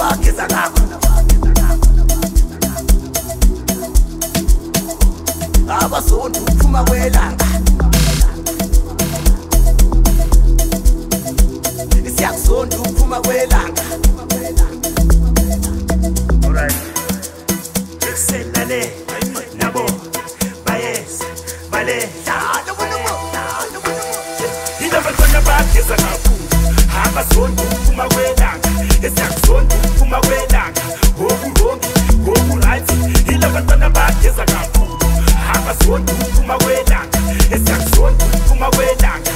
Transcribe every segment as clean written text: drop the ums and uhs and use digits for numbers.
bageza ngakho abasondi uphuma kwelanga isiyakusondi uphuma kwelanga alright selale nabo bayes bale dalo bonomo indabantwana bageza ngakho abasondi uphuma kwelanga isiyakusondi uphuma kwelanga right indabantwana bageza ngakho abasondi uphuma kwelanga esiyakusondi uphuma kwelanga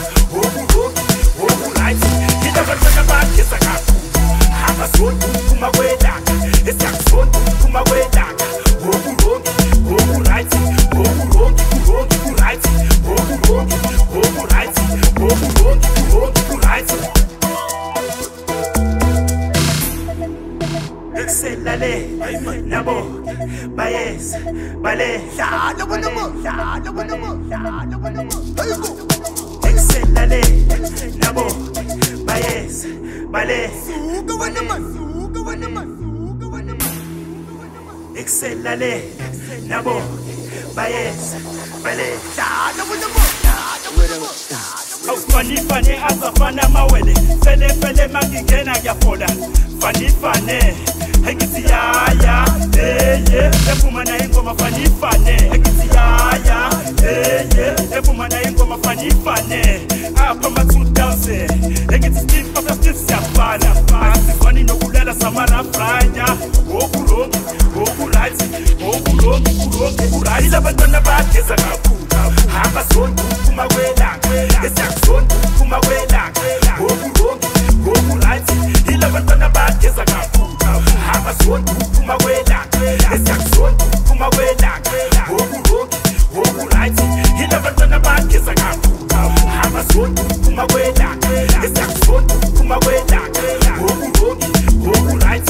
right indabantwana bageza ngakho abasondi uphuma kwelanga esiyakusondi uphuma kwelanga right right selale nabo bayes bale dalo bonomo selale nabo bayes bale suka wanama selale nabo bayes bale dalo bonomo Fani azafana mawele Fele mangingena yafola Fani Hekiti ya Efuma na ingoma fani Hekiti ya Efuma na ingoma fani Apa ma 2000 Hekiti Steve Papa Steve Safana Asifani nokulela samara franya Okurati Ila bantwana bageza ngakho abasondi uphuma kwelanga esiyakusondi uphuma kwelanga right ila bantwana bageza ngakho abasondi uphuma kwelanga esiyakusondi uphuma kwelanga right ila bantwana bageza ngakho abasondi uphuma kwelanga esiyakusondi uphuma kwelanga right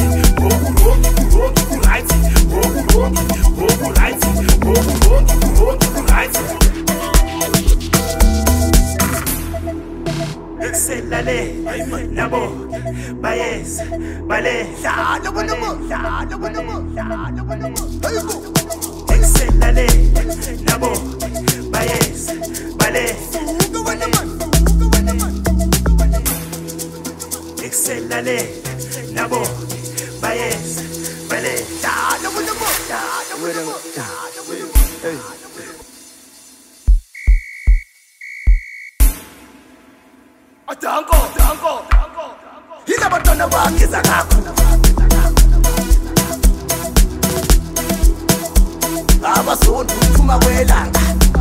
selale nabo bayes bale dalo bonomo selale nabo bayes bale suka wanama selale nabo bayes bale dalo bonomo hey Dango Hila batona bageza ngakho abasondi uphuma kwelanga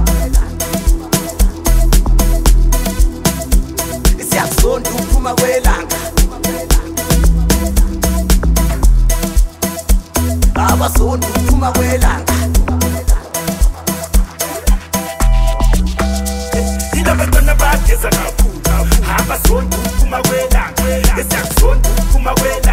isiyakusondi uphuma kwelanga abasondi uphuma kwelanga Hila batona bageza ngakho abasondi uphuma kwelanga esiyakusondi uphuma kwelanga